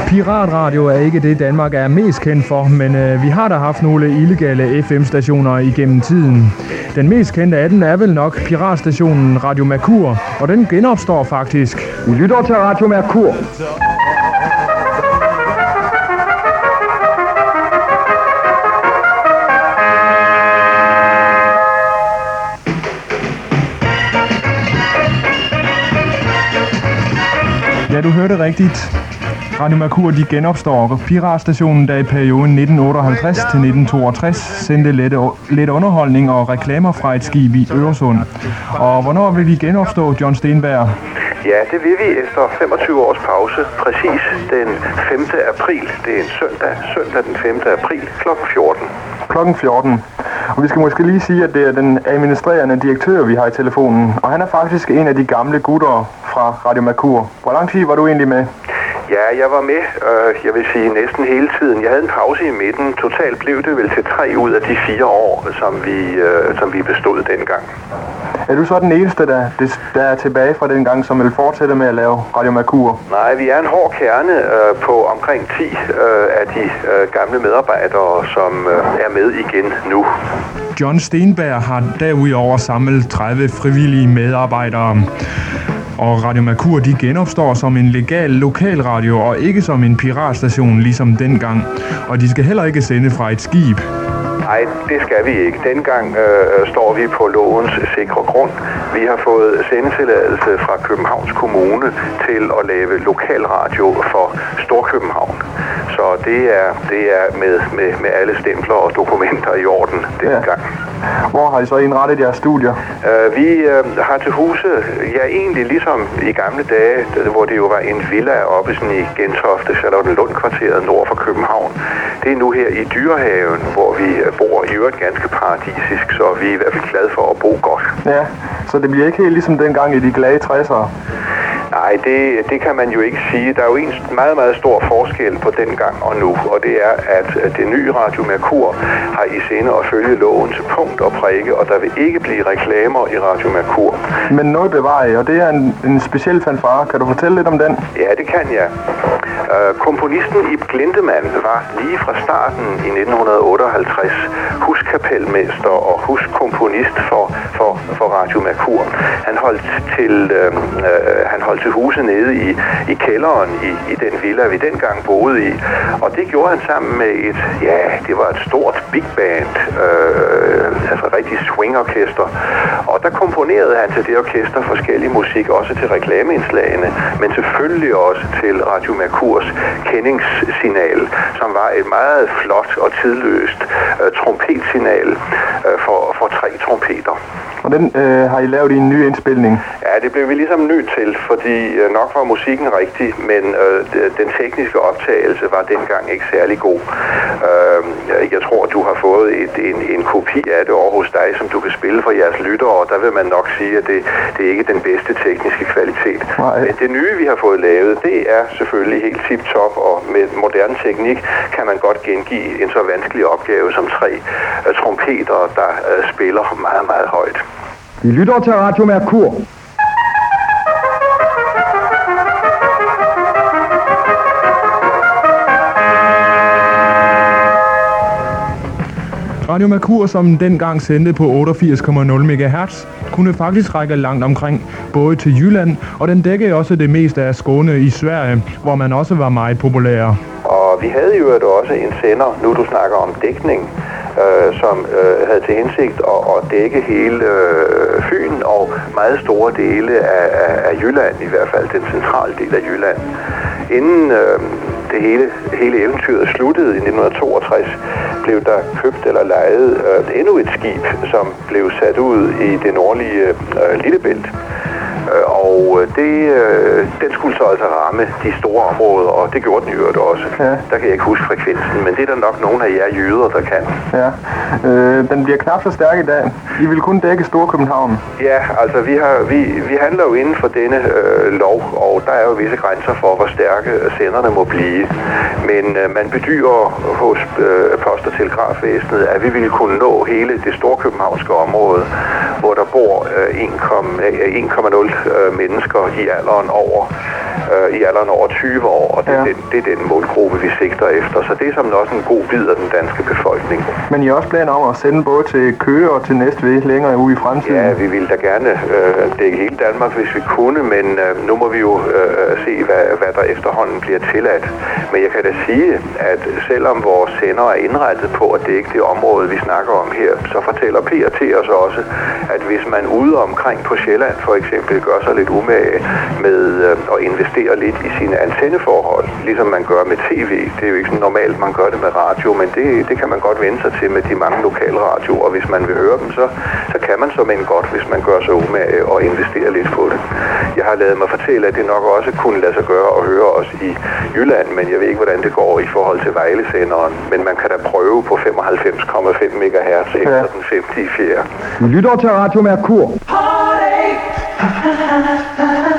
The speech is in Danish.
Piratradio er ikke det, Danmark er mest kendt for, men vi har da haft nogle illegale FM-stationer igennem tiden. Den mest kendte af dem er vel nok piratstationen Radio Mercur, og den genopstår faktisk. Vi lytter til Radio Mercur. Ja, du hørte rigtigt. Radio Mercur, de genopstår. Piratstationen, der i perioden 1958 til 1962 sendte let underholdning og reklamer fra et skib i Øresund. Og hvornår vil de genopstå, John Stenberg? Ja, det vil vi efter 25 års pause, præcis den 5. april. Det er en søndag den 5. april kl. 14. Klokken 14. Og vi skal måske lige sige, at det er den administrerende direktør, vi har i telefonen. Og han er faktisk en af de gamle gutter fra Radio Mercur. Hvor lang tid var du egentlig med? Ja, jeg var med, jeg vil sige næsten hele tiden. Jeg havde en pause i midten. Totalt blev det vel til 3 ud af de 4 år, som vi bestod dengang. Er du så den eneste, der er tilbage fra den gang, som vil fortsætte med at lave Radio Mercur? Nej, vi er en hård kerne på omkring 10 af de gamle medarbejdere, som er med igen nu. John Stenberg har derudover samlet 30 frivillige medarbejdere. Og Radio Mercur, de genopstår som en legal lokalradio og ikke som en piratstation ligesom dengang. Og de skal heller ikke sende fra et skib. Nej, det skal vi ikke. Dengang står vi på lovens sikre grund. Vi har fået sendetilladelse fra Københavns Kommune til at lave lokalradio for Storkøbenhavn. Så det er med alle stempler og dokumenter i orden dengang. Hvor har I så indrettet jeres studier? Vi har til huse, ja egentlig ligesom i gamle dage, hvor det jo var en villa oppe sådan i Gentofte, Charlottenlund-kvarteret nord for København. Det er nu her i Dyrehaven, hvor vi bor i øvrigt ganske paradisisk, så vi er i hvert fald glade for at bo godt. Ja, så det bliver ikke helt ligesom dengang i de glade 60'ere? Nej, det kan man jo ikke sige. Der er jo en meget, meget stor forskel på dengang og nu, og det er, at det nye Radio Mercur har i sinde at følge loven til punkt og prikke, og der vil ikke blive reklamer i Radio Mercur. Men noget bevarer I, og det er en speciel fanfare. Kan du fortælle lidt om den? Ja, det kan jeg. Komponisten Ib Glindemann var lige fra starten i 1958 huskapelmester og huskomponist for Radio Mercur. Han holdt til huse nede i kælderen i den villa, vi dengang boede i. Og det gjorde han sammen med det var et stort big band, altså rigtig swingorkester. Og der komponerede han til det orkester forskellig musik, også til reklameindslagene, men selvfølgelig også til Radio Mercurs kendingssignal, som var et meget flot og tidløst trompetssignal for 3 trompeter. Og den har I lavet i en ny indspilning? Ja, det blev vi ligesom nødt til, fordi nok var musikken rigtig, men den tekniske optagelse var dengang ikke særlig god. Jeg tror, du har fået en kopi af det over hos dig, som du kan spille for jeres lyttere, og der vil man nok sige, at det er ikke den bedste tekniske kvalitet. Nej. Men det nye, vi har fået lavet, det er selvfølgelig helt tip-top, og med moderne teknik kan man godt gengive en så vanskelig opgave som 3 trompeter, der spiller meget, meget højt. Vi lytter til Radio Mercur. Radio Mercur, som dengang sendte på 88,0 MHz, kunne faktisk række langt omkring, både til Jylland, og den dækkede også det meste af Skåne i Sverige, hvor man også var meget populær. Og vi havde jo også en sender, nu du snakker om dækning, som havde til hensigt at dække hele Fyn og meget store dele af Jylland, i hvert fald den centrale del af Jylland. Inden det hele eventyret sluttede i 1962, blev der købt eller lejet endnu et skib, som blev sat ud i det nordlige Lillebælt. Og den skulle så altså ramme de store områder, og det gjorde den jo også. Ja. Der kan jeg ikke huske frekvensen, men det er der nok nogle af jer jyder, der kan. Ja, den bliver knap så stærk i dag. I vil kun dække Storkøbenhavn. Ja, altså vi handler jo inden for denne lov, og der er jo visse grænser for, hvor stærke senderne må blive. Men man bedyrer hos Post- og Telegrafvæsenet, at vi ville kunne nå hele det storkøbenhavnske område, hvor der bor 1,0 mennesker i alderen over i alderen over 20 år, og det er den målgruppe, vi sigter efter. Så det er som også en god bid af den danske befolkning. Men I har også planer om at sende både til Køge og til Næstved længere ude i fremtiden? Ja, vi ville da gerne dække hele Danmark, hvis vi kunne, men nu må vi jo se, hvad der efterhånden bliver tilladt. Men jeg kan da sige, at selvom vores sender er indrettet på at dække det område, vi snakker om her, så fortæller P&T os også, at hvis man ude omkring på Sjælland for eksempel gør sig lidt umage med at investere lidt i sine antenneforhold, ligesom man gør med tv. Det er jo ikke sådan normalt, man gør det med radio, men det kan man godt vende sig til med de mange lokalradioer, og hvis man vil høre dem, så kan man som en godt, hvis man gør sig umage og investerer lidt på det. Jeg har ladet mig fortælle, at det nok også kunne lade sig gøre at høre os i Jylland, men jeg ved ikke, hvordan det går i forhold til Vejle-senderen, men man kan da prøve på 95,5 MHz efter den 5. i 4. Du lytter til Radio Merkur.